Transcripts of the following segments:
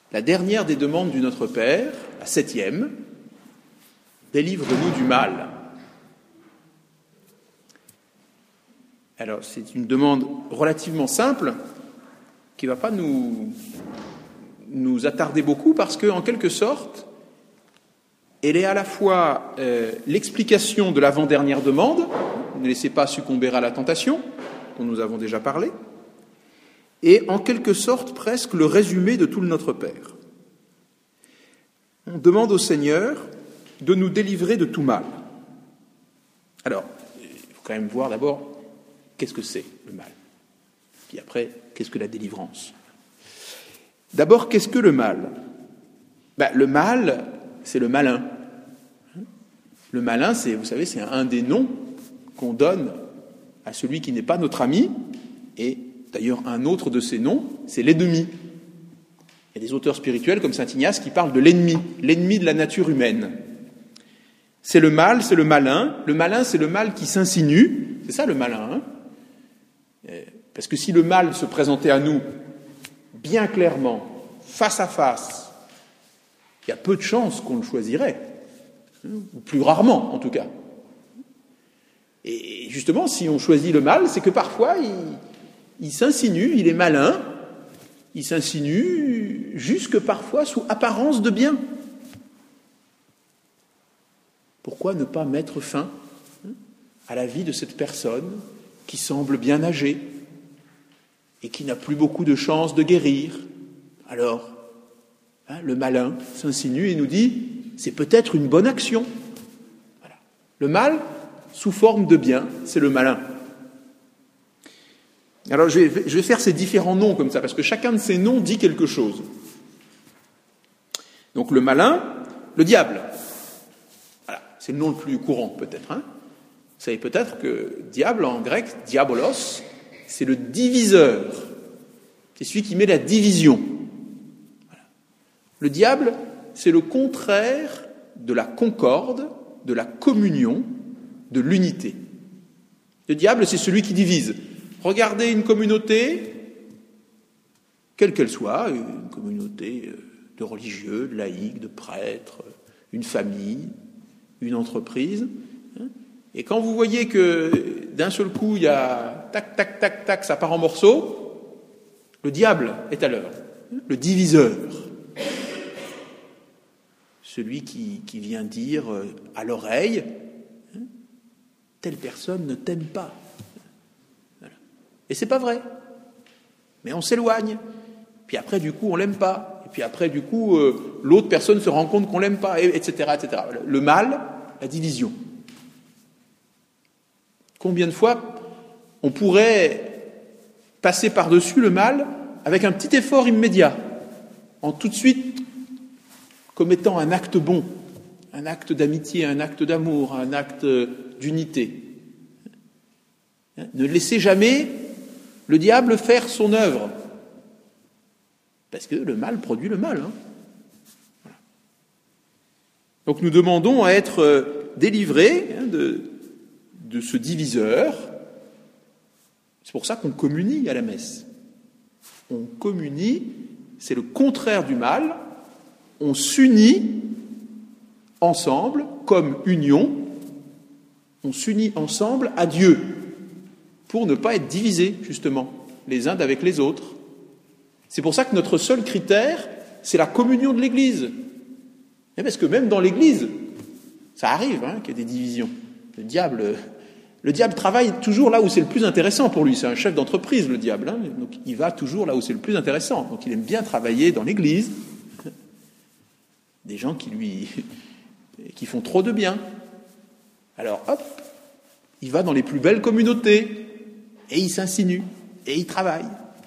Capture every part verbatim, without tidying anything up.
La dernière des demandes du Notre Père, la septième, délivre-nous du mal. Alors, c'est une demande relativement simple qui ne va pas nous, nous attarder beaucoup parce qu'en quelque sorte, elle est à la fois euh, l'explication de l'avant-dernière demande, ne laissez pas succomber à la tentation, dont nous avons déjà parlé, et en quelque sorte presque le résumé de tout le Notre Père. On demande au Seigneur de nous délivrer de tout mal. Alors, il faut quand même voir d'abord qu'est-ce que c'est le mal. Puis après, qu'est-ce que la délivrance. D'abord, qu'est-ce que le mal ? Ben, le mal, c'est le malin. Le malin, c'est, vous savez, c'est un des noms qu'on donne à celui qui n'est pas notre ami, et d'ailleurs un autre de ces noms, c'est l'ennemi. Il y a des auteurs spirituels comme saint Ignace qui parlent de l'ennemi, l'ennemi de la nature humaine. C'est le mal, c'est le malin. Le malin, c'est le mal qui s'insinue. C'est ça le malin. Hein ? Parce que si le mal se présentait à nous bien clairement, face à face, il y a peu de chances qu'on le choisirait. Ou plus rarement, en tout cas. Et justement, si on choisit le mal, c'est que parfois, il, il s'insinue, il est malin, il s'insinue jusque parfois sous apparence de bien. Pourquoi ne pas mettre fin à la vie de cette personne qui semble bien âgée et qui n'a plus beaucoup de chances de guérir ? Alors, hein, le malin s'insinue et nous dit « c'est peut-être une bonne action ». Voilà. Le mal, sous forme de bien, c'est le malin. Alors, je vais, je vais faire ces différents noms comme ça, parce que chacun de ces noms dit quelque chose. Donc, le malin, le diable. Voilà, c'est le nom le plus courant, peut-être. Hein. Vous savez peut-être que diable, en grec, diabolos, c'est le diviseur. C'est celui qui met la division. Voilà. Le diable, c'est le contraire de la concorde, de la communion, de l'unité. Le diable, c'est celui qui divise. Regardez une communauté, quelle qu'elle soit, une communauté de religieux, de laïcs, de prêtres, une famille, une entreprise, hein, et quand vous voyez que d'un seul coup, il y a tac, tac, tac, tac, ça part en morceaux, le diable est à l'heure, le diviseur. Celui qui, qui vient dire à l'oreille, hein, telle personne ne t'aime pas. Voilà. Et c'est pas vrai. Mais on s'éloigne. Puis après, du coup, on l'aime pas. Et puis après, du coup, euh, l'autre personne se rend compte qu'on l'aime pas, et, etc., et cetera. Le mal, la division. Combien de fois on pourrait passer par-dessus le mal avec un petit effort immédiat, en tout de suite commettant un acte bon, un acte d'amitié, un acte d'amour, un acte d'unité. Ne laissez jamais le diable faire son œuvre, parce que le mal produit le mal. Hein. Voilà. Donc nous demandons à être délivrés hein, de de ce diviseur. C'est pour ça qu'on communie à la messe. On communie, c'est le contraire du mal, on s'unit ensemble, comme union, on s'unit ensemble à Dieu, pour ne pas être divisés, justement, les uns avec les autres. C'est pour ça que notre seul critère, c'est la communion de l'Église. Et parce que même dans l'Église, ça arrive hein, qu'il y ait des divisions. Le diable... Le diable travaille toujours là où c'est le plus intéressant pour lui. C'est un chef d'entreprise, le diable. Hein, donc il va toujours là où c'est le plus intéressant. Donc il aime bien travailler dans l'Église. Des gens qui lui, qui font trop de bien. Alors hop, il va dans les plus belles communautés et il s'insinue et il travaille.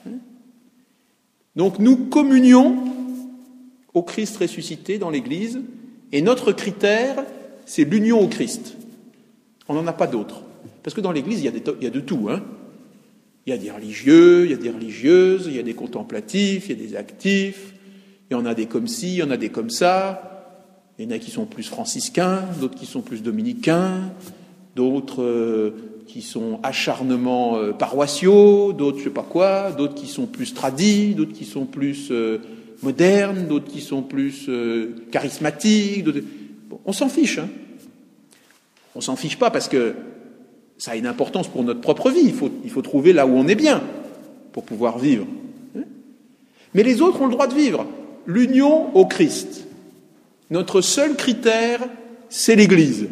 Donc nous communions au Christ ressuscité dans l'Église et notre critère, c'est l'union au Christ. On n'en a pas d'autre. Parce que dans l'Église, il y a, des, il y a de tout. Hein. Il y a des religieux, il y a des religieuses, il y a des contemplatifs, il y a des actifs, il y en a des comme ci, il y en a des comme ça. Il y en a qui sont plus franciscains, d'autres qui sont plus dominicains, d'autres euh, qui sont acharnements euh, paroissiaux, d'autres je sais pas quoi, d'autres qui sont plus tradis, d'autres qui sont plus euh, modernes, d'autres qui sont plus euh, charismatiques. D'autres... Bon, on s'en fiche. Hein. On s'en fiche pas parce que ça a une importance pour notre propre vie. Il faut, il faut trouver là où on est bien pour pouvoir vivre. Hein. Mais les autres ont le droit de vivre. L'union au Christ. Notre seul critère, c'est l'Église.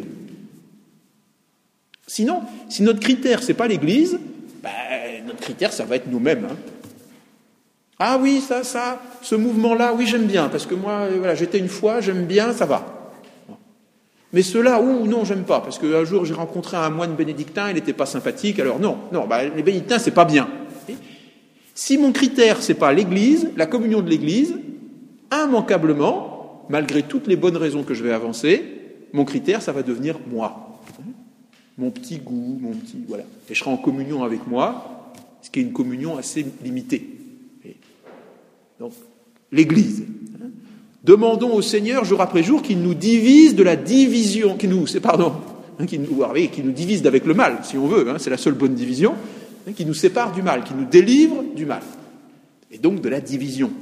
Sinon, si notre critère, c'est pas l'Église, ben, notre critère, ça va être nous-mêmes. Hein. Ah oui, ça, ça, ce mouvement-là, oui, j'aime bien, parce que moi, voilà, j'étais une fois, j'aime bien, ça va. Mais ceux-là, ou non, j'aime pas, parce qu'un jour, j'ai rencontré un moine bénédictin, il n'était pas sympathique, alors non, non, ben, les bénédictins, c'est pas bien. Si mon critère, c'est pas l'Église, la communion de l'Église, immanquablement, malgré toutes les bonnes raisons que je vais avancer, mon critère, ça va devenir moi. Mon petit goût, mon petit... Voilà. Et je serai en communion avec moi, ce qui est une communion assez limitée. Donc, l'Église. Demandons au Seigneur, jour après jour, qu'il nous divise de la division, qu'il nous, c'est pardon, hein, qu'il nous, oui, qu'il nous divise avec le mal, si on veut, hein, c'est la seule bonne division, hein, qui nous sépare du mal, qui nous délivre du mal. Et donc de la division.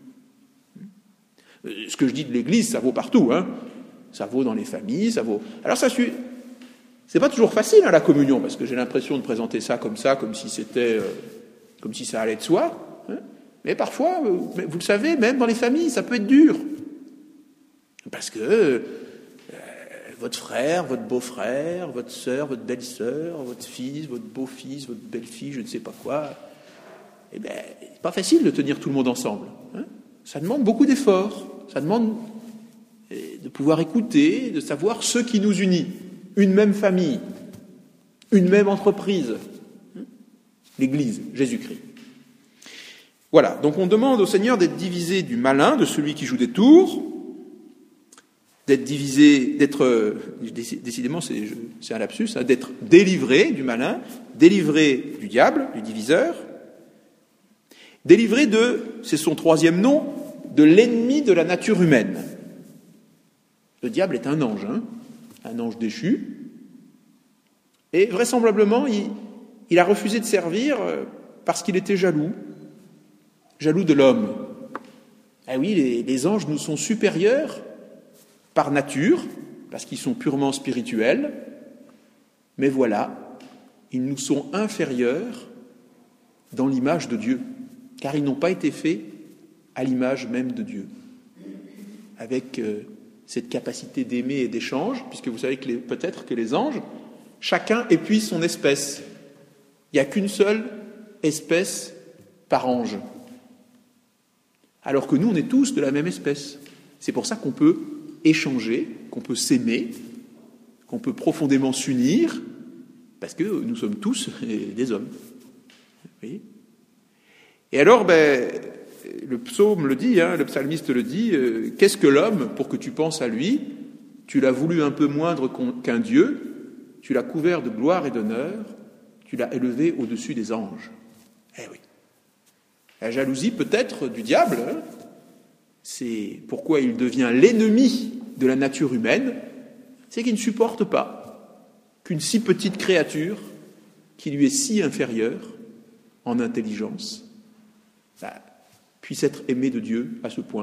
Ce que je dis de l'Église, ça vaut partout, hein. Ça vaut dans les familles, ça vaut... Alors ça suit... C'est pas toujours facile, hein, la communion, parce que j'ai l'impression de présenter ça comme ça, comme si c'était... Euh, comme si ça allait de soi. Hein. Mais parfois, euh, vous le savez, même dans les familles, ça peut être dur. Parce que euh, votre frère, votre beau-frère, votre sœur, votre belle-sœur, votre fils, votre beau-fils, votre belle-fille, je ne sais pas quoi... Eh bien, c'est pas facile de tenir tout le monde ensemble. Hein. Ça demande beaucoup d'efforts. Ça demande de pouvoir écouter, de savoir ce qui nous unit. Une même famille, une même entreprise. L'Église, Jésus-Christ. Voilà, donc on demande au Seigneur d'être divisé du malin, de celui qui joue des tours, d'être divisé, d'être, décidément c'est, c'est un lapsus, hein, d'être délivré du malin, délivré du diable, du diviseur, délivré de, c'est son troisième nom, de l'ennemi de la nature humaine. Le diable est un ange, hein, un ange déchu, et vraisemblablement, il, il a refusé de servir parce qu'il était jaloux, jaloux de l'homme. Ah oui, les, les anges nous sont supérieurs par nature, parce qu'ils sont purement spirituels, mais voilà, ils nous sont inférieurs dans l'image de Dieu, car ils n'ont pas été faits à l'image même de Dieu, avec euh, cette capacité d'aimer et d'échange, puisque vous savez que les, peut-être que les anges, chacun épuise son espèce. Il n'y a qu'une seule espèce par ange. Alors que nous, on est tous de la même espèce. C'est pour ça qu'on peut échanger, qu'on peut s'aimer, qu'on peut profondément s'unir, parce que nous sommes tous des hommes. Vous voyez ? Et alors, ben, le psaume le dit, hein, le psalmiste le dit, euh, qu'est-ce que l'homme pour que tu penses à lui ? Tu l'as voulu un peu moindre qu'un Dieu, tu l'as couvert de gloire et d'honneur, tu l'as élevé au-dessus des anges. Eh oui. La jalousie peut-être du diable, hein, c'est pourquoi il devient l'ennemi de la nature humaine, c'est qu'il ne supporte pas qu'une si petite créature, qui lui est si inférieure en intelligence, bah, puisse être aimée de Dieu à ce point.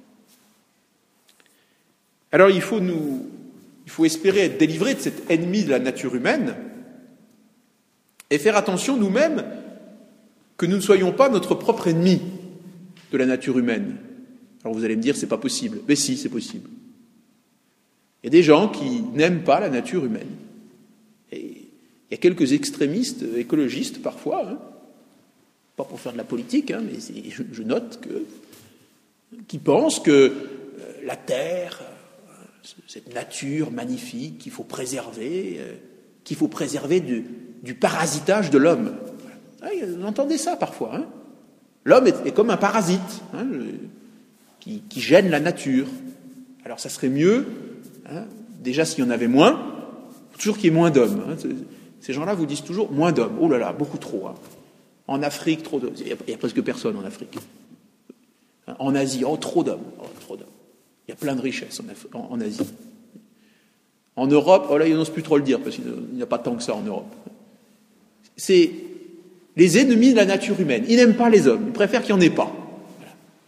Alors il faut nous, il faut espérer être délivré de cet ennemi de la nature humaine et faire attention nous-mêmes que nous ne soyons pas notre propre ennemi de la nature humaine. Alors vous allez me dire, c'est pas possible. Mais si, c'est possible. Il y a des gens qui n'aiment pas la nature humaine. Et il y a quelques extrémistes écologistes parfois, hein, pas pour faire de la politique, hein, mais c'est, je, je note que qui pensent que euh, la Terre, euh, cette nature magnifique qu'il faut préserver, euh, qu'il faut préserver du, du parasitage de l'homme. Ah, vous entendez ça parfois. Hein. L'homme est, est comme un parasite hein, qui, qui gêne la nature. Alors ça serait mieux, hein, déjà s'il y en avait moins, toujours qu'il y ait moins d'hommes. Hein. Ces gens-là vous disent toujours moins d'hommes. Oh là là, beaucoup trop. Hein. En Afrique, trop d'hommes. Il n'y a, a presque personne en Afrique. En Asie, oh, trop d'hommes. Oh, trop d'hommes. Il y a plein de richesses en, Af- en, en Asie. En Europe, oh là, ils n'osent plus trop le dire, parce qu'il n'y a pas tant que ça en Europe. C'est les ennemis de la nature humaine. Ils n'aiment pas les hommes. Ils préfèrent qu'il n'y en ait pas. Voilà.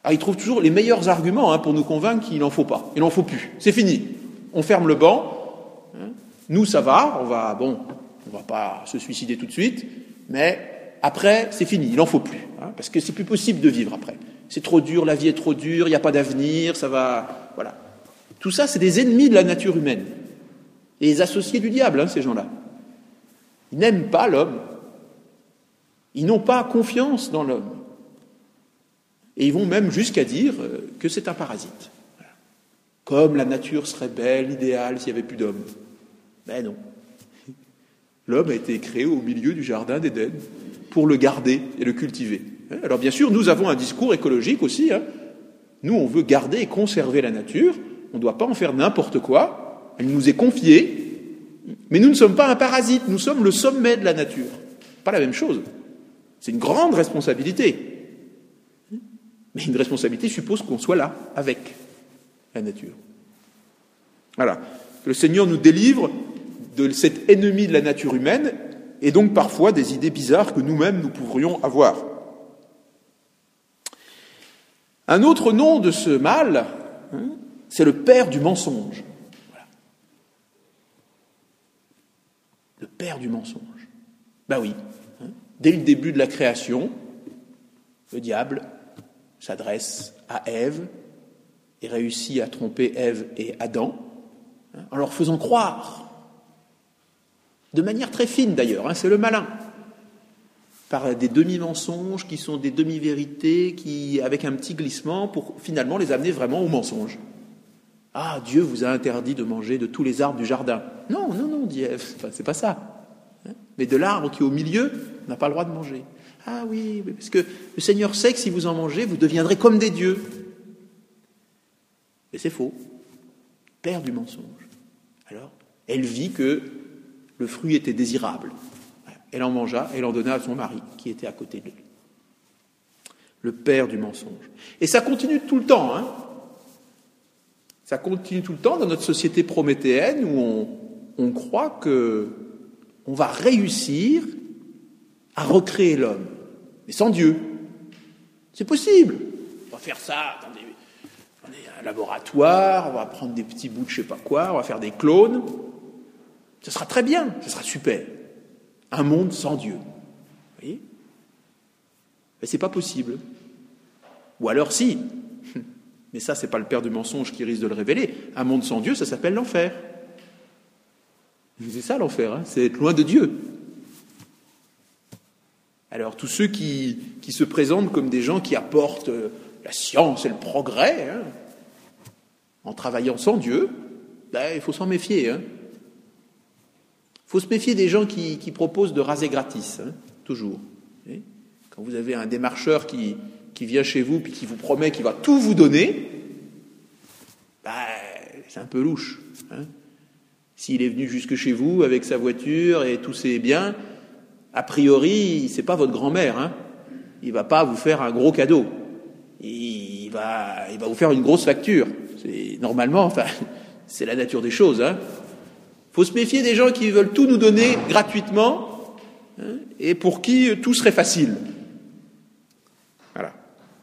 Ah, ils trouvent toujours les meilleurs arguments hein, pour nous convaincre qu'il n'en faut pas, il n'en faut plus, c'est fini. On ferme le banc, hein. Nous ça va, on va, bon, on va pas se suicider tout de suite, mais après c'est fini, il n'en faut plus, hein, parce que c'est plus possible de vivre après. C'est trop dur, la vie est trop dure, il n'y a pas d'avenir, ça va, voilà. Tout ça, c'est des ennemis de la nature humaine, et les associés du diable, hein, ces gens-là. Ils n'aiment pas l'homme, ils n'ont pas confiance dans l'homme, et ils vont même jusqu'à dire que c'est un parasite. Voilà. Comme la nature serait belle, idéale, s'il n'y avait plus d'hommes. Ben non. L'homme a été créé au milieu du jardin d'Éden pour le garder et le cultiver. Alors bien sûr, nous avons un discours écologique aussi. Hein. Nous, on veut garder et conserver la nature. On ne doit pas en faire n'importe quoi. Elle nous est confiée. Mais nous ne sommes pas un parasite. Nous sommes le sommet de la nature. Pas la même chose. C'est une grande responsabilité. Mais une responsabilité suppose qu'on soit là, avec la nature. Voilà. Le Seigneur nous délivre de cet ennemi de la nature humaine et donc parfois des idées bizarres que nous-mêmes nous pourrions avoir. Un autre nom de ce mal, hein, c'est le père du mensonge. Voilà. Le père du mensonge. Ben oui, hein, dès le début de la création, le diable s'adresse à Ève et réussit à tromper Ève et Adam hein, en leur faisant croire, de manière très fine d'ailleurs, hein, c'est le malin, par des demi-mensonges qui sont des demi-vérités, qui, avec un petit glissement, pour finalement les amener vraiment au mensonge. Ah, Dieu vous a interdit de manger de tous les arbres du jardin. Non, non, non, dit Ève, enfin, c'est pas ça. Hein, mais de l'arbre qui est au milieu, on n'a pas le droit de manger. Ah oui, parce que le Seigneur sait que si vous en mangez, vous deviendrez comme des dieux. Et c'est faux. Père du mensonge. Alors, elle vit que le fruit était désirable. Elle en mangea, elle en donna à son mari, qui était à côté de lui. Le père du mensonge. Et ça continue tout le temps, hein. Ça continue tout le temps dans notre société prométhéenne où on, on croit que on va réussir à recréer l'homme, mais sans Dieu. C'est possible. On va faire ça dans, des, dans des, un laboratoire, on va prendre des petits bouts de je sais pas quoi, on va faire des clones. Ce sera très bien, ce sera super. Un monde sans Dieu. Vous voyez ? Mais c'est pas possible. Ou alors si. Mais ça, c'est pas le père du mensonge qui risque de le révéler. Un monde sans Dieu, ça s'appelle l'enfer. C'est ça l'enfer, hein, c'est être loin de Dieu. Alors tous ceux qui, qui se présentent comme des gens qui apportent la science et le progrès, hein, en travaillant sans Dieu, ben, il faut s'en méfier. Hein. Il faut se méfier des gens qui, qui proposent de raser gratis, hein, toujours. Et quand vous avez un démarcheur qui, qui vient chez vous puis qui vous promet qu'il va tout vous donner, ben, c'est un peu louche. Hein. S'il est venu jusque chez vous avec sa voiture et tous ses biens, a priori, c'est pas votre grand-mère, hein. Il va pas vous faire un gros cadeau. Il va, il va vous faire une grosse facture. C'est normalement, enfin, c'est la nature des choses, hein. Faut se méfier des gens qui veulent tout nous donner gratuitement, hein, et pour qui tout serait facile. Voilà.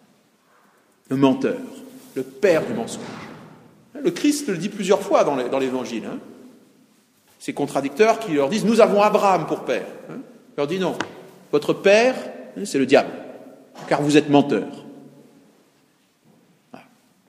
Le menteur, le père du mensonge. Le Christ le dit plusieurs fois dans l'Évangile. Hein. Ces contradicteurs qui leur disent « Nous avons Abraham pour père. Hein. » Il leur dit non, votre père, c'est le diable, car vous êtes menteur. Voilà.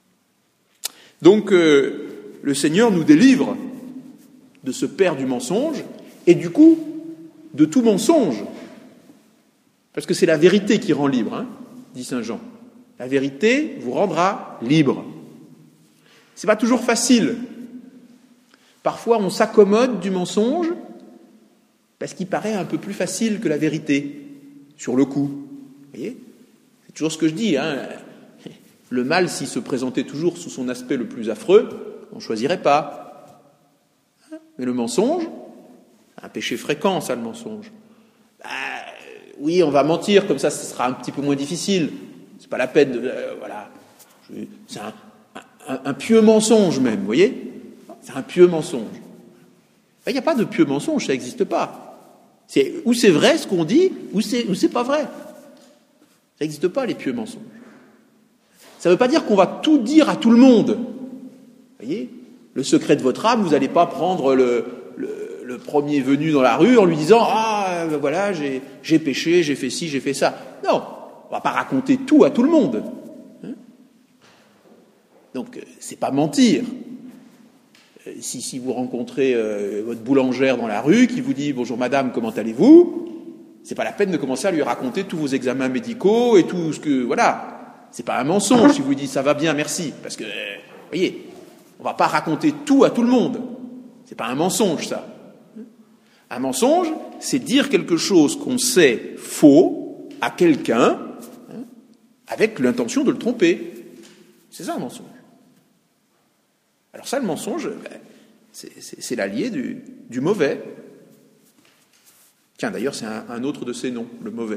Donc, euh, le Seigneur nous délivre de ce père du mensonge, et du coup, de tout mensonge. Parce que c'est la vérité qui rend libre, hein, dit saint Jean. La vérité vous rendra libre. C'est pas toujours facile. Parfois, on s'accommode du mensonge, parce qu'il paraît un peu plus facile que la vérité, sur le coup. Vous voyez ? C'est toujours ce que je dis. Hein. Le mal, s'il se présentait toujours sous son aspect le plus affreux, on ne choisirait pas. Mais le mensonge, c'est un péché fréquent, ça, le mensonge. Bah, oui, on va mentir, comme ça, ce sera un petit peu moins difficile. C'est pas la peine de... Euh, voilà. C'est un, un, un pieux mensonge, même, vous voyez ? C'est un pieux mensonge. Il n'y a pas de pieux mensonge, ça n'existe pas. C'est, ou c'est vrai ce qu'on dit, ou c'est, ou c'est pas vrai. Ça n'existe pas, les pieux mensonges. Ça ne veut pas dire qu'on va tout dire à tout le monde. Vous voyez, le secret de votre âme, vous n'allez pas prendre le, le, le premier venu dans la rue en lui disant « Ah, ben voilà, j'ai, j'ai péché, j'ai fait ci, j'ai fait ça. » Non, on ne va pas raconter tout à tout le monde. Hein? Donc, c'est pas mentir. Si, si vous rencontrez euh, votre boulangère dans la rue qui vous dit « Bonjour madame, comment allez-vous ?» c'est pas la peine de commencer à lui raconter tous vos examens médicaux et tout ce que... Voilà, c'est pas un mensonge si vous dites « Ça va bien, merci », parce que, euh, vous voyez, on va pas raconter tout à tout le monde. C'est pas un mensonge, ça. Un mensonge, c'est dire quelque chose qu'on sait faux à quelqu'un hein, avec l'intention de le tromper. C'est ça un mensonge. Alors ça, le mensonge, ben, c'est, c'est, c'est l'allié du, du mauvais. Tiens, d'ailleurs, c'est un, un autre de ces noms, le mauvais.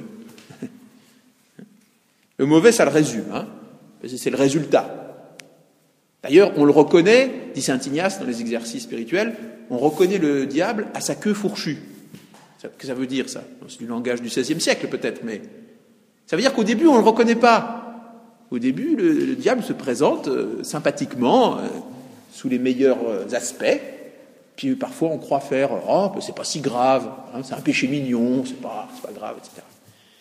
Le mauvais, ça le résume, hein, c'est le résultat. D'ailleurs, on le reconnaît, dit saint Ignace dans les exercices spirituels, on reconnaît le diable à sa queue fourchue. Qu'est-ce que ça veut dire, ça? C'est du langage du seizième siècle, peut-être, mais ça veut dire qu'au début, on ne le reconnaît pas. Au début, le, le diable se présente euh, sympathiquement, euh, sous les meilleurs aspects, puis parfois on croit faire « Oh, ben c'est pas si grave, hein, c'est un péché mignon, c'est pas, c'est pas grave, et cetera »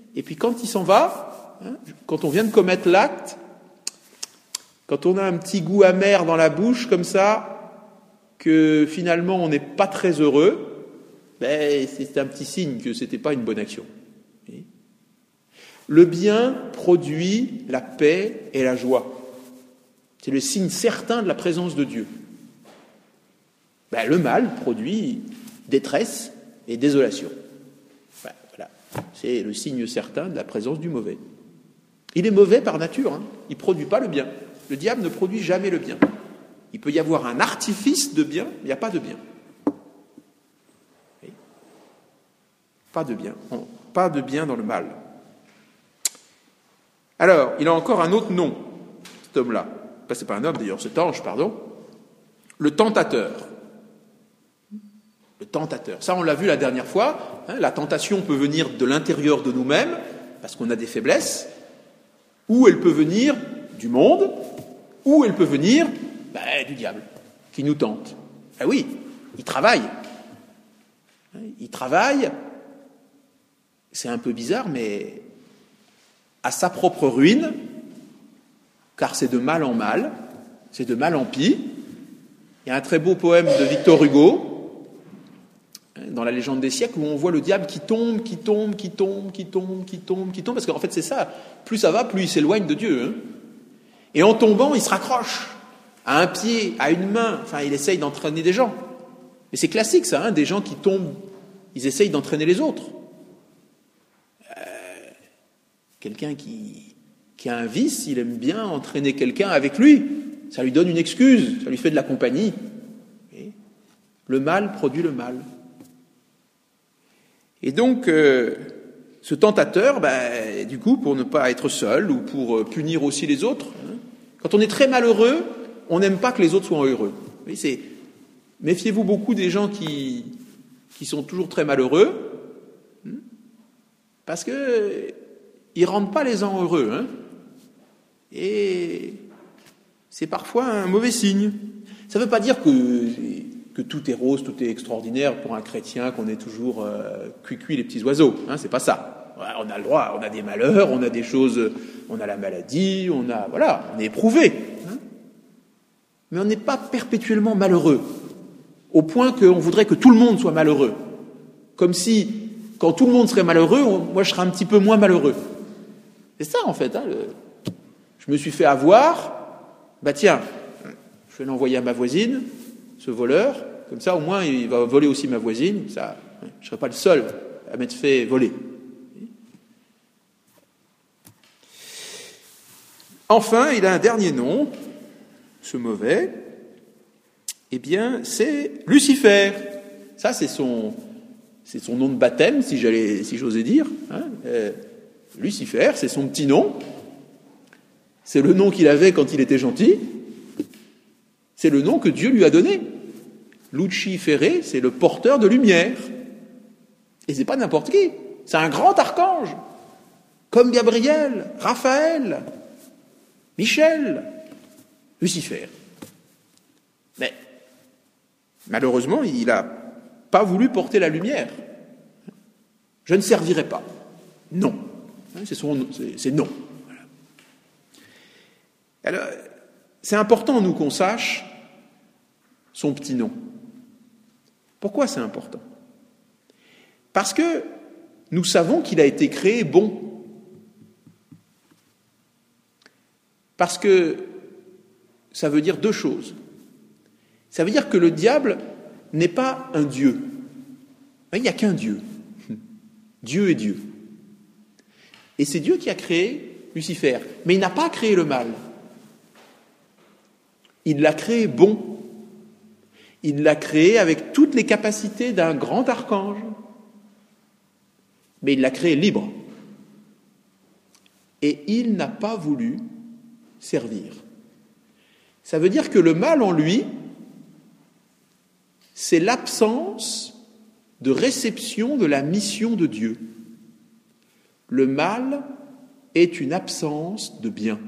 Et puis quand il s'en va, hein, quand on vient de commettre l'acte, quand on a un petit goût amer dans la bouche, comme ça, que finalement on n'est pas très heureux, ben, c'est un petit signe que c'était pas une bonne action. Le bien produit la paix et la joie. C'est le signe certain de la présence de Dieu. Ben, le mal produit détresse et désolation. Ben, voilà. C'est le signe certain de la présence du mauvais. Il est mauvais par nature, hein. Il ne produit pas le bien. Le diable ne produit jamais le bien. Il peut y avoir un artifice de bien, mais il n'y a pas de bien. Oui. Pas de bien. Pas de bien dans le mal. Alors, il a encore un autre nom, cet homme-là. Ben, c'est pas un homme d'ailleurs, cet ange, pardon. Le tentateur. Le tentateur. Ça, on l'a vu la dernière fois. Hein, la tentation peut venir de l'intérieur de nous-mêmes, parce qu'on a des faiblesses, ou elle peut venir du monde, ou elle peut venir ben, du diable, qui nous tente. Ah oui, il travaille. Il travaille, c'est un peu bizarre, mais à sa propre ruine, car c'est de mal en mal, c'est de mal en pis. Il y a un très beau poème de Victor Hugo, dans La Légende des siècles, où on voit le diable qui tombe, qui tombe, qui tombe, qui tombe, qui tombe, qui tombe, parce qu'en fait c'est ça, plus ça va, plus il s'éloigne de Dieu. Hein. Et en tombant, il se raccroche à un pied, à une main, enfin il essaye d'entraîner des gens. Mais c'est classique ça, hein, des gens qui tombent, ils essayent d'entraîner les autres. Euh, quelqu'un qui, qui a un vice, il aime bien entraîner quelqu'un avec lui. Ça lui donne une excuse, ça lui fait de la compagnie. Et le mal produit le mal. Et donc, euh, ce tentateur, ben, du coup, pour ne pas être seul ou pour punir aussi les autres, hein, quand on est très malheureux, on n'aime pas que les autres soient heureux. Vous voyez, c'est... Méfiez-vous beaucoup des gens qui, qui sont toujours très malheureux, hein, parce que ils rendent pas les gens heureux. Hein, et c'est parfois un mauvais signe. Ça ne veut pas dire que, que tout est rose, tout est extraordinaire pour un chrétien, qu'on est toujours euh, cuit-cuit les petits oiseaux. Hein, c'est pas ça. On a le droit, on a des malheurs, on a des choses, on a la maladie, on a, voilà, on est éprouvé. Hein, mais on n'est pas perpétuellement malheureux, au point qu'on voudrait que tout le monde soit malheureux. Comme si, quand tout le monde serait malheureux, on, moi je serais un petit peu moins malheureux. C'est ça en fait. Hein, le, je me suis fait avoir, bah tiens, je vais l'envoyer à ma voisine, ce voleur, comme ça au moins il va voler aussi ma voisine, ça, je ne serai pas le seul à m'être fait voler. Enfin, il a un dernier nom, ce mauvais, eh bien, c'est Lucifer. Ça, c'est son, c'est son nom de baptême, si j'allais, si j'osais dire. Hein. Euh, Lucifer, c'est son petit nom. C'est le nom qu'il avait quand il était gentil. C'est le nom que Dieu lui a donné. Lucifere, c'est le porteur de lumière. Et c'est pas n'importe qui. C'est un grand archange, comme Gabriel, Raphaël. Michel, Lucifer. Mais malheureusement, il n'a pas voulu porter la lumière. Je ne servirai pas. Non. C'est, son, c'est, c'est non. Voilà. Alors, c'est important, nous, qu'on sache son petit nom. Pourquoi c'est important ? Parce que nous savons qu'il a été créé bon. Parce que ça veut dire deux choses. Ça veut dire que le diable n'est pas un Dieu. Il n'y a qu'un Dieu. Dieu est Dieu. Et c'est Dieu qui a créé Lucifer. Mais il n'a pas créé le mal. Il l'a créé bon. Il l'a créé avec toutes les capacités d'un grand archange. Mais il l'a créé libre. Et il n'a pas voulu servir. Ça veut dire que le mal en lui, c'est l'absence de réception de la mission de Dieu. Le mal est une absence de bien.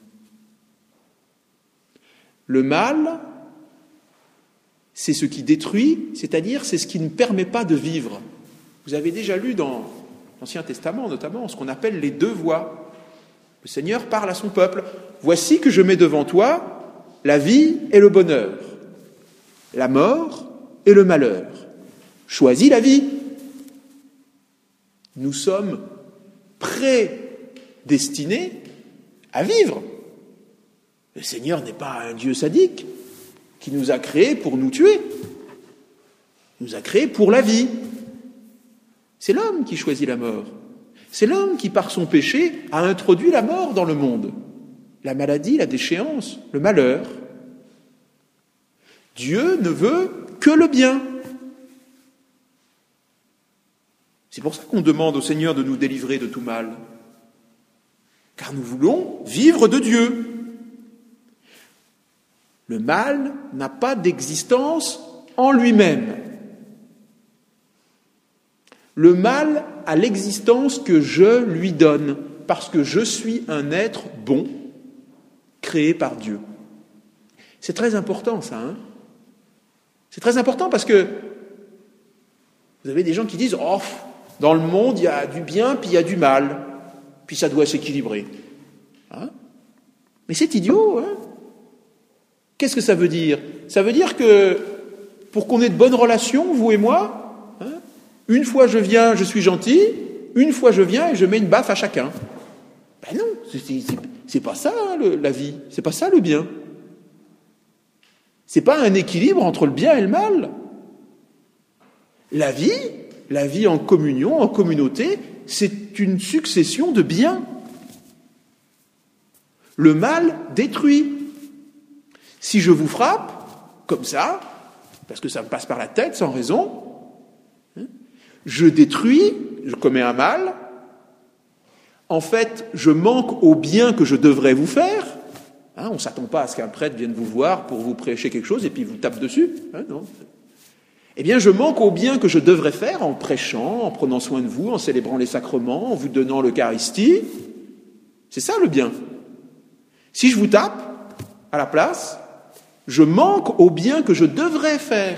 Le mal, c'est ce qui détruit, c'est-à-dire c'est ce qui ne permet pas de vivre. Vous avez déjà lu dans l'Ancien Testament, notamment, ce qu'on appelle les deux voies. Le Seigneur parle à son peuple. « Voici que je mets devant toi la vie et le bonheur, la mort et le malheur. Choisis la vie. » Nous sommes prédestinés à vivre. Le Seigneur n'est pas un Dieu sadique qui nous a créés pour nous tuer. Il nous a créés pour la vie. C'est l'homme qui choisit la mort. C'est l'homme qui, par son péché, a introduit la mort dans le monde. La maladie, la déchéance, le malheur. Dieu ne veut que le bien. C'est pour ça qu'on demande au Seigneur de nous délivrer de tout mal. Car nous voulons vivre de Dieu. Le mal n'a pas d'existence en lui-même. Le mal a l'existence que je lui donne, parce que je suis un être bon, créé par Dieu. C'est très important, ça. Hein C'est très important parce que vous avez des gens qui disent « Oh, dans le monde, il y a du bien, puis il y a du mal, puis ça doit s'équilibrer. Hein » Mais c'est idiot, hein. Qu'est-ce que ça veut dire ? Ça veut dire que pour qu'on ait de bonnes relations, vous et moi, hein, une fois je viens, je suis gentil, une fois je viens et je mets une baffe à chacun. Ben non, c'est, c'est, c'est pas ça hein, le, la vie, c'est pas ça le bien. C'est pas un équilibre entre le bien et le mal. La vie, la vie en communion, en communauté, c'est une succession de biens. Le mal détruit. Si je vous frappe, comme ça, parce que ça me passe par la tête sans raison, hein, je détruis, je commets un mal, en fait, je manque au bien que je devrais vous faire. Hein, on ne s'attend pas à ce qu'un prêtre vienne vous voir pour vous prêcher quelque chose et puis vous tape dessus. Hein, non. Eh bien, je manque au bien que je devrais faire en prêchant, en prenant soin de vous, en célébrant les sacrements, en vous donnant l'Eucharistie. C'est ça le bien. Si je vous tape à la place, je manque au bien que je devrais faire.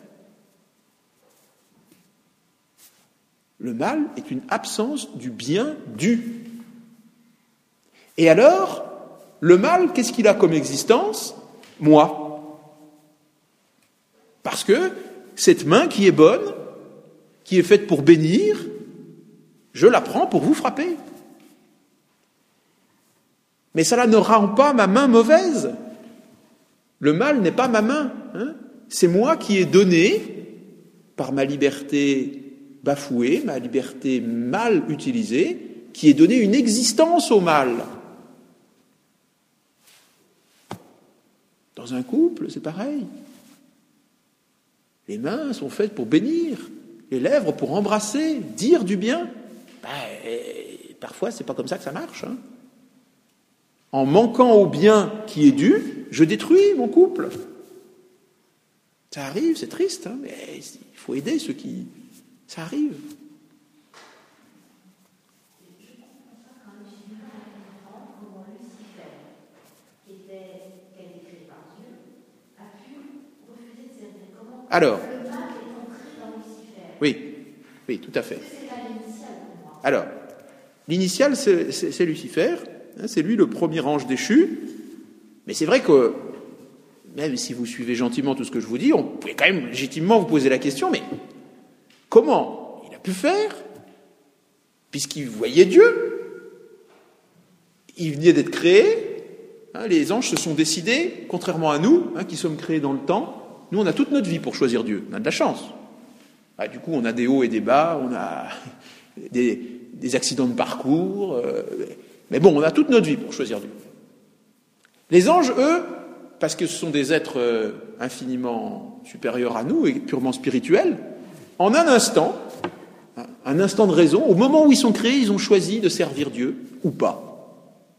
Le mal est une absence du bien dû. Et alors, le mal, qu'est-ce qu'il a comme existence ? Moi. Parce que cette main qui est bonne, qui est faite pour bénir, je la prends pour vous frapper. Mais cela ne rend pas ma main mauvaise. Le mal n'est pas ma main, hein. C'est moi qui ai donné, par ma liberté bafouée, ma liberté mal utilisée, qui ai donné une existence au mal. Dans un couple, c'est pareil. Les mains sont faites pour bénir, les lèvres pour embrasser, dire du bien. Ben, parfois, c'est pas comme ça que ça marche, hein. En manquant au bien qui est dû, je détruis mon couple. Ça arrive, c'est triste, hein, mais il faut aider ceux qui... Ça arrive. Alors, Le mal est entré dans Lucifer. oui, oui, tout à fait. C'est là l'initial pour moi. Alors, l'initial, c'est, c'est, c'est Lucifer, hein, c'est lui le premier ange déchu, mais c'est vrai que, même si vous suivez gentiment tout ce que je vous dis, on peut quand même légitimement vous poser la question, mais comment il a pu faire, puisqu'il voyait Dieu, il venait d'être créé, hein, les anges se sont décidés, contrairement à nous, hein, qui sommes créés dans le temps, nous on a toute notre vie pour choisir Dieu, on a de la chance. Ah, du coup on a des hauts et des bas, on a des, des accidents de parcours, euh, mais bon, on a toute notre vie pour choisir Dieu. Les anges, eux, parce que ce sont des êtres euh, infiniment supérieurs à nous et purement spirituels, en un instant, un instant de raison, au moment où ils sont créés, ils ont choisi de servir Dieu ou pas.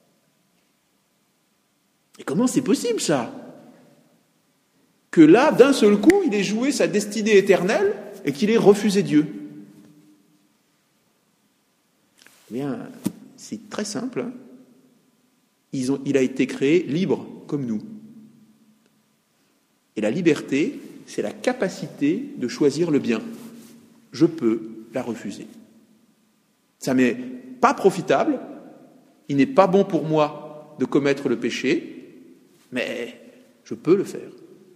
Et comment c'est possible ça? Que là, d'un seul coup, il ait joué sa destinée éternelle et qu'il ait refusé Dieu? Eh bien, c'est très simple. Hein. Ils ont, il a été créé libre comme nous. Et la liberté, c'est la capacité de choisir le bien. Je peux la refuser. Ça m'est pas profitable, il n'est pas bon pour moi de commettre le péché, mais je peux le faire.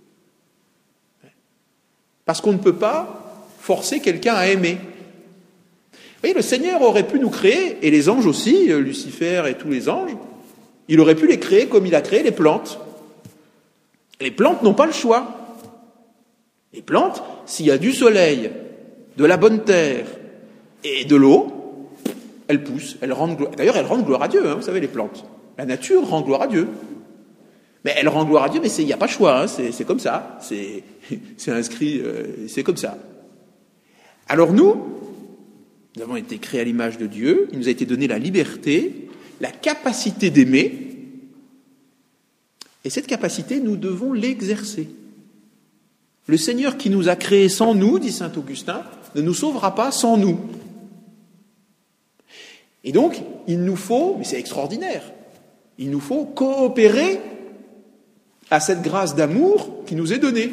Parce qu'on ne peut pas forcer quelqu'un à aimer. Vous voyez, le Seigneur aurait pu nous créer, et les anges aussi, Lucifer et tous les anges, il aurait pu les créer comme il a créé les plantes. Les plantes n'ont pas le choix. Les plantes, s'il y a du soleil, de la bonne terre et de l'eau, elles poussent, elles rendent gloire. D'ailleurs, elles rendent gloire à Dieu, hein, vous savez, les plantes. La nature rend gloire à Dieu. Mais elle rend gloire à Dieu, mais il n'y a pas de choix, hein, c'est, c'est comme ça, c'est, c'est inscrit, euh, c'est comme ça. Alors nous, nous avons été créés à l'image de Dieu, il nous a été donné la liberté, la capacité d'aimer, et cette capacité, nous devons l'exercer. Le Seigneur qui nous a créés sans nous, dit saint Augustin, ne nous sauvera pas sans nous. Et donc, il nous faut, mais c'est extraordinaire, il nous faut coopérer à cette grâce d'amour qui nous est donnée.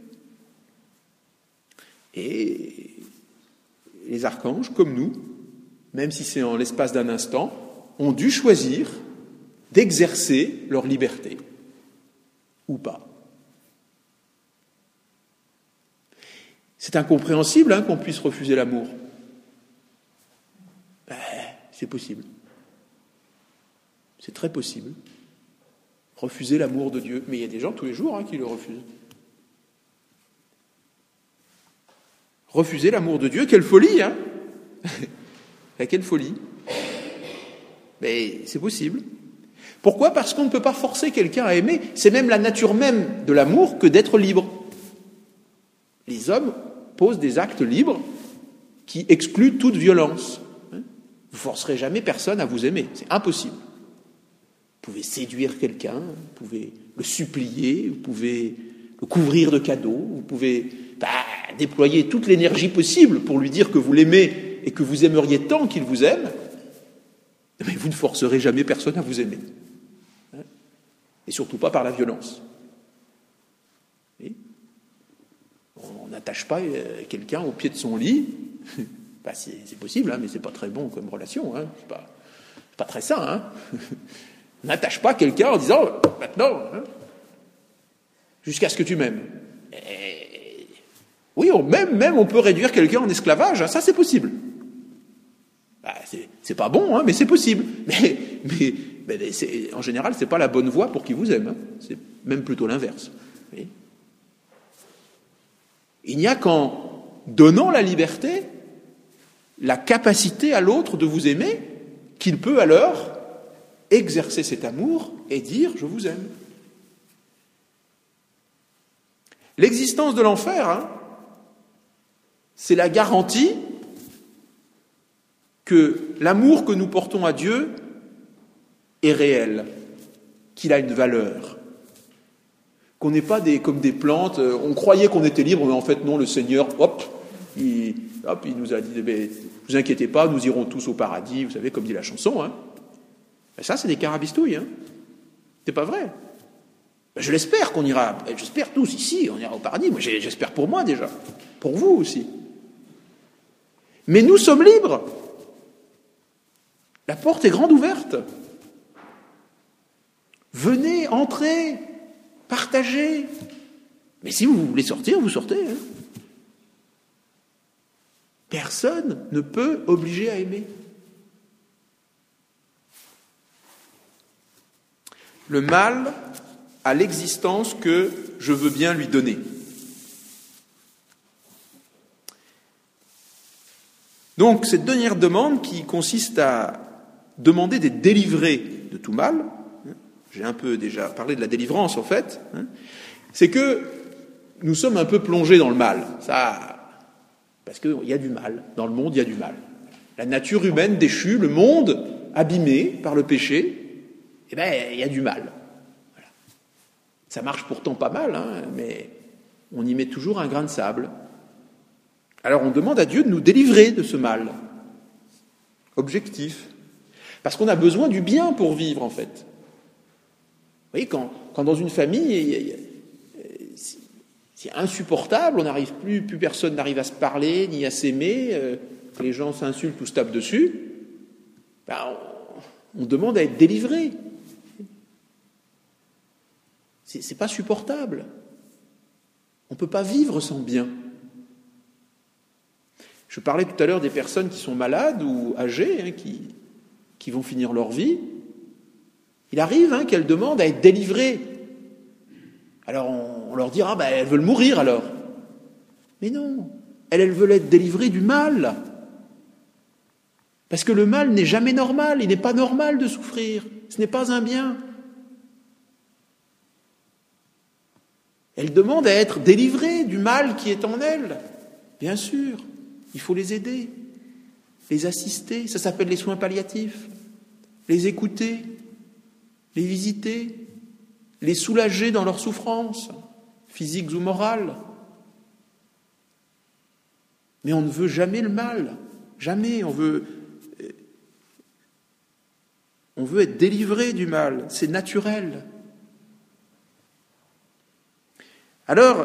Et les archanges, comme nous, même si c'est en l'espace d'un instant, ont dû choisir d'exercer leur liberté, ou pas. C'est incompréhensible hein, qu'on puisse refuser l'amour. Ben, c'est possible. C'est très possible. Refuser l'amour de Dieu. Mais il y a des gens tous les jours hein, qui le refusent. Refuser l'amour de Dieu, quelle folie, hein. Quelle folie. Mais c'est possible. Pourquoi? Parce qu'on ne peut pas forcer quelqu'un à aimer. C'est même la nature même de l'amour que d'être libre. Les hommes posent des actes libres qui excluent toute violence. Vous ne forcerez jamais personne à vous aimer. C'est impossible. Vous pouvez séduire quelqu'un, vous pouvez le supplier, vous pouvez le couvrir de cadeaux, vous pouvez bah, déployer toute l'énergie possible pour lui dire que vous l'aimez et que vous aimeriez tant qu'il vous aime, mais vous ne forcerez jamais personne à vous aimer. Et surtout pas par la violence. Et on n'attache pas quelqu'un au pied de son lit. Bah, c'est, c'est possible, hein, mais c'est pas très bon comme relation. Hein. C'est pas, c'est pas très sain. Hein. On n'attache pas quelqu'un en disant « maintenant, hein, jusqu'à ce que tu m'aimes ». Oui, on, même, même on peut réduire quelqu'un en esclavage, hein, ça c'est possible. Bah, c'est, c'est pas bon, hein, mais c'est possible. Mais, mais, mais c'est, en général, c'est pas la bonne voie pour qu'il vous aime. Hein. C'est même plutôt l'inverse. Oui. Il n'y a qu'en donnant la liberté, la capacité à l'autre de vous aimer, qu'il peut alors exercer cet amour et dire « je vous aime ». L'existence de l'enfer, hein, c'est la garantie que l'amour que nous portons à Dieu est réel, qu'il a une valeur, qu'on n'est pas des, comme des plantes, on croyait qu'on était libre, mais en fait non, le Seigneur, hop, il, hop, il nous a dit, ne vous inquiétez pas, nous irons tous au paradis, vous savez, comme dit la chanson, hein. Ça, c'est des carabistouilles, hein. C'est pas vrai. Ben, je l'espère qu'on ira, j'espère tous ici, on ira au paradis. Moi, j'espère pour moi déjà, pour vous aussi. Mais nous sommes libres. La porte est grande ouverte. Venez, entrez, partagez. Mais si vous voulez sortir, vous sortez. Hein. Personne ne peut obliger à aimer. Le mal a l'existence que je veux bien lui donner. Donc, cette dernière demande qui consiste à demander d'être délivré de tout mal, j'ai un peu déjà parlé de la délivrance en fait, c'est que nous sommes un peu plongés dans le mal. Ça, parce qu'il y a du mal. Dans le monde, il y a du mal. La nature humaine déchue, le monde abîmé par le péché, eh bien, il y a du mal. Voilà. Ça marche pourtant pas mal, hein, mais on y met toujours un grain de sable. Alors on demande à Dieu de nous délivrer de ce mal. Objectif. Parce qu'on a besoin du bien pour vivre, en fait. Vous voyez, quand, quand dans une famille, c'est insupportable, on n'arrive plus, plus personne n'arrive à se parler, ni à s'aimer, euh, que les gens s'insultent ou se tapent dessus, ben on, on demande à être délivré. C'est, c'est pas supportable. On ne peut pas vivre sans bien. Je parlais tout à l'heure des personnes qui sont malades ou âgées, hein, qui, qui vont finir leur vie. Il arrive hein, qu'elles demandent à être délivrées. Alors on, on leur dira, bah, elles veulent mourir alors. Mais non, elles, elles veulent être délivrées du mal. Parce que le mal n'est jamais normal, il n'est pas normal de souffrir. Ce n'est pas un bien. Elles demandent à être délivrées du mal qui est en elles. Bien sûr, il faut les aider, les assister. Ça s'appelle les soins palliatifs. Les écouter, les visiter, les soulager dans leurs souffrances, physiques ou morales. Mais on ne veut jamais le mal. Jamais. On veut, on veut être délivré du mal. C'est naturel. Alors,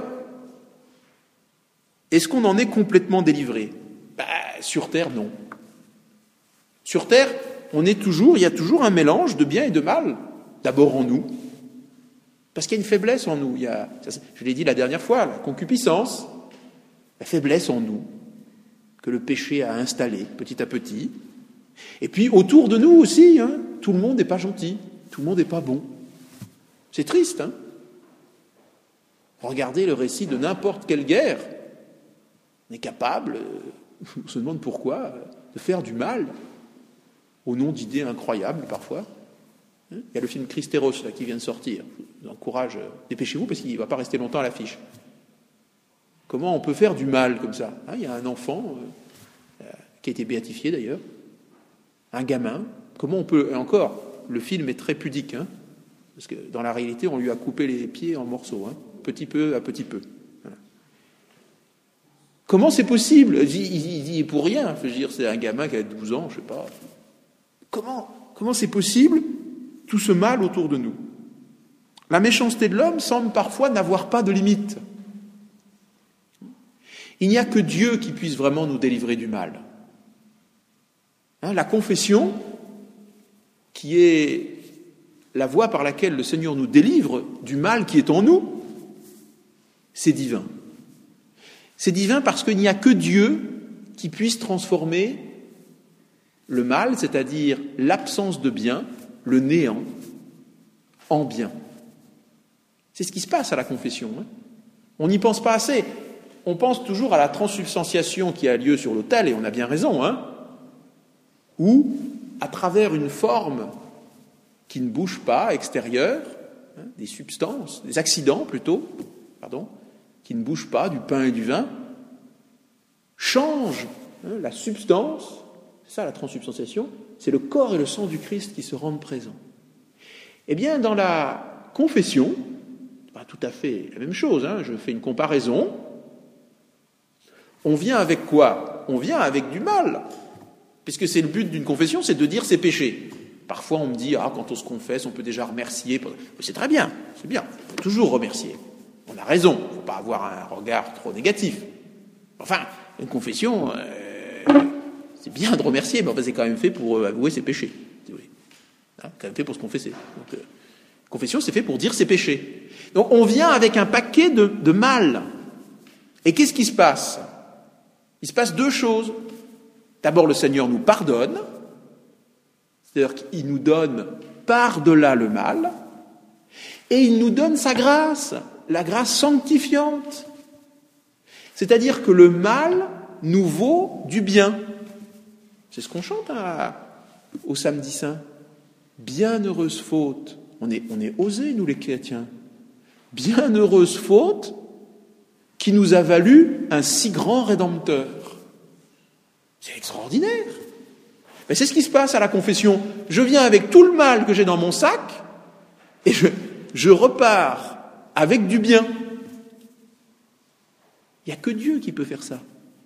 est-ce qu'on en est complètement délivré ? Ben, sur Terre, non. Sur Terre, on est toujours, il y a toujours un mélange de bien et de mal. D'abord en nous, parce qu'il y a une faiblesse en nous. Il y a, je l'ai dit la dernière fois, la concupiscence, la faiblesse en nous, que le péché a installée petit à petit. Et puis autour de nous aussi, hein, tout le monde n'est pas gentil, tout le monde n'est pas bon. C'est triste, hein ? Regardez le récit de n'importe quelle guerre. On est capable, on se demande pourquoi, de faire du mal, au nom d'idées incroyables parfois. Il y a le film Christéros là, qui vient de sortir. Je vous encourage, dépêchez-vous parce qu'il ne va pas rester longtemps à l'affiche. Comment on peut faire du mal comme ça ? Il y a un enfant, euh, qui a été béatifié d'ailleurs, un gamin. Comment on peut... Et encore, le film est très pudique, hein, parce que dans la réalité, on lui a coupé les pieds en morceaux, hein, petit peu à petit peu. Voilà. Comment c'est possible ? Il dit pour rien. Je veux dire, c'est un gamin qui a douze ans, je ne sais pas. Comment, comment c'est possible ? Tout ce mal autour de nous. La méchanceté de l'homme semble parfois n'avoir pas de limite. Il n'y a que Dieu qui puisse vraiment nous délivrer du mal. Hein, la confession, qui est la voie par laquelle le Seigneur nous délivre du mal qui est en nous, c'est divin. C'est divin parce qu'il n'y a que Dieu qui puisse transformer le mal, c'est-à-dire l'absence de bien, le néant, en bien. C'est ce qui se passe à la confession. Hein. On n'y pense pas assez. On pense toujours à la transsubstantiation qui a lieu sur l'autel, et on a bien raison, hein, où, à travers une forme qui ne bouge pas, extérieure, hein, des substances, des accidents plutôt, pardon, qui ne bougent pas, du pain et du vin, change hein, la substance. C'est ça la transsubstantiation, c'est le corps et le sang du Christ qui se rendent présents. Eh bien, dans la confession, pas tout à fait la même chose, hein, je fais une comparaison. On vient avec quoi ? On vient avec du mal, puisque c'est le but d'une confession, c'est de dire ses péchés. Parfois, on me dit, ah, quand on se confesse, on peut déjà remercier. C'est très bien, c'est bien. faut toujours remercier. On a raison, il ne faut pas avoir un regard trop négatif. Enfin, une confession, euh, c'est bien de remercier, mais enfin, c'est quand même fait pour avouer ses péchés. Si vous voulez. Hein, c'est quand même fait pour se confesser. Donc, euh, confession, c'est fait pour dire ses péchés. Donc on vient avec un paquet de, de mal. Et qu'est-ce qui se passe? Il se passe deux choses. D'abord, le Seigneur nous pardonne, c'est-à-dire qu'il nous donne par-delà le mal, et il nous donne sa grâce, la grâce sanctifiante. C'est-à-dire que le mal nous vaut du bien. C'est ce qu'on chante hein, au Samedi Saint. Bienheureuse faute. On est, on est osés, nous les chrétiens. Bienheureuse faute qui nous a valu un si grand Rédempteur. C'est extraordinaire. Mais c'est ce qui se passe à la confession. Je viens avec tout le mal que j'ai dans mon sac et je, je repars avec du bien. Il n'y a que Dieu qui peut faire ça.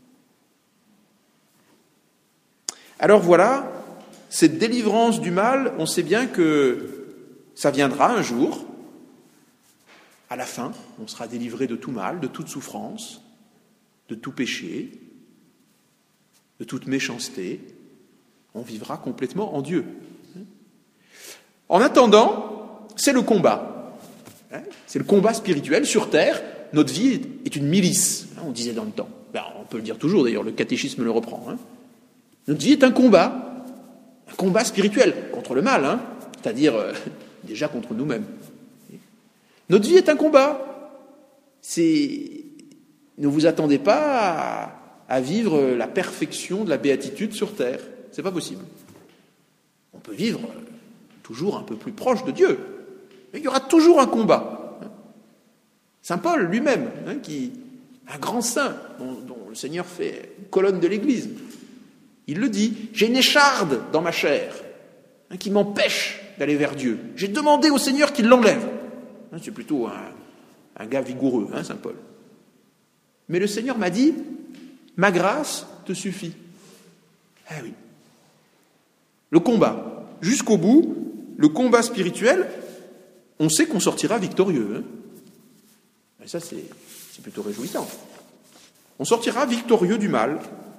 Alors voilà, cette délivrance du mal, on sait bien que ça viendra un jour. À la fin, on sera délivré de tout mal, de toute souffrance, de tout péché, de toute méchanceté. On vivra complètement en Dieu. En attendant, c'est le combat. C'est le combat spirituel sur terre. Notre vie est une milice, on disait dans le temps. Ben, on peut le dire toujours, d'ailleurs, le catéchisme le reprend. Hein. Notre vie est un combat, un combat spirituel contre le mal, hein, c'est-à-dire euh, déjà contre nous-mêmes. Notre vie est un combat. C'est... Ne vous attendez pas à, à vivre la perfection de la béatitude sur terre. C'est pas possible. On peut vivre toujours un peu plus proche de Dieu, mais il y aura toujours un combat. Saint Paul lui-même, hein, qui un grand saint dont, dont le Seigneur fait une colonne de l'Église, il le dit, j'ai une écharde dans ma chair hein, qui m'empêche d'aller vers Dieu. J'ai demandé au Seigneur qu'il l'enlève. Hein, c'est plutôt un, un gars vigoureux, hein, Saint Paul. Mais le Seigneur m'a dit, ma grâce te suffit. Ah oui. Le combat, jusqu'au bout, le combat spirituel, on sait qu'on sortira victorieux. Hein. Et ça, c'est, c'est plutôt réjouissant. On sortira victorieux du mal.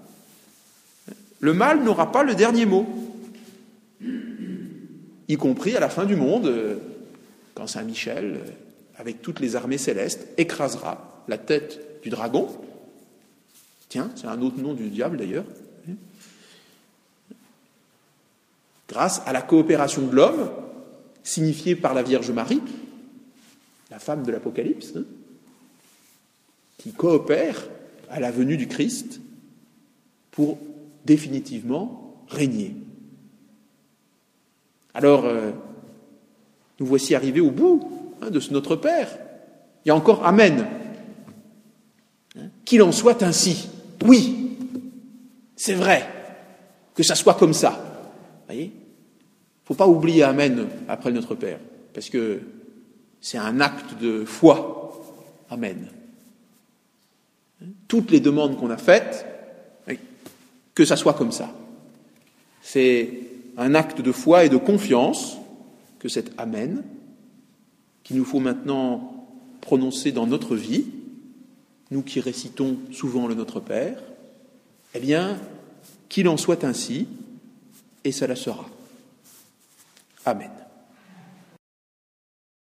Le mal n'aura pas le dernier mot, y compris à la fin du monde, quand Saint Michel, avec toutes les armées célestes, écrasera la tête du dragon. Tiens, c'est un autre nom du diable d'ailleurs. Grâce à la coopération de l'homme, signifiée par la Vierge Marie, la femme de l'Apocalypse, hein, qui coopère à la venue du Christ pour définitivement régner. Alors, euh, nous voici arrivés au bout hein, de ce Notre Père. Il y a encore Amen. Hein, qu'il en soit ainsi. Oui, c'est vrai que ça soit comme ça. Vous voyez ? Il ne faut pas oublier Amen après le Notre Père, parce que c'est un acte de foi. Amen. Toutes les demandes qu'on a faites, que ça soit comme ça. C'est un acte de foi et de confiance que cet Amen, qu'il nous faut maintenant prononcer dans notre vie, nous qui récitons souvent le Notre Père, eh bien, qu'il en soit ainsi, et cela sera. Amen.